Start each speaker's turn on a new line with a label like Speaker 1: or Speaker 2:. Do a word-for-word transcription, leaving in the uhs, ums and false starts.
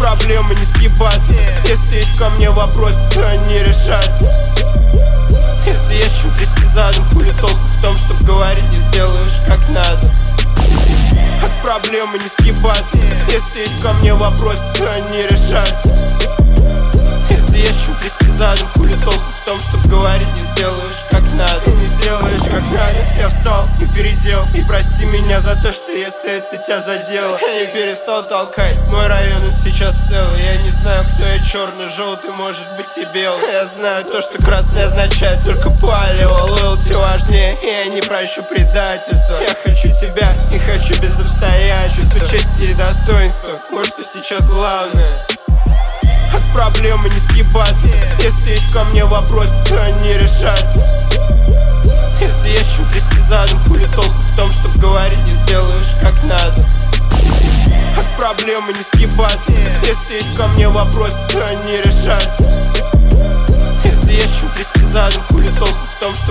Speaker 1: проблемы не съебаться. Если есть ко мне вопросы, то они решатся. Если есть чем трясти задом, хули толку в том, чтоб говорить, не сделаешь как надо. От проблемы не съебаться. Если есть ко мне вопросы, то они решатся. Если есть чем трясти задом, хули толку в том, чтоб говорить, не сделаешь как надо. Не сделаешь как надо. Я встал и передел. И прости меня за то, что если это тебя задело. Я не перестал толкать, мой район он сейчас целый. Я не знаю, кто я, черный, желтый, может быть и белый. Я знаю то, что красный означает только палево. Лоялти важнее, и я не прощу предательства. Я хочу тебя и хочу без обстоятельств. Чести и достоинства, вот что сейчас главное. От проблемы не съебаться. Если есть ко мне вопросы, то они решатся. Если есть чем трясти задом, хули толку в том, чтоб говорить, не сделаешь как надо. От проблемы не съебаться. Если есть ко мне вопросы, то они решатся. Если есть чем трясти задом, хули толку в том, что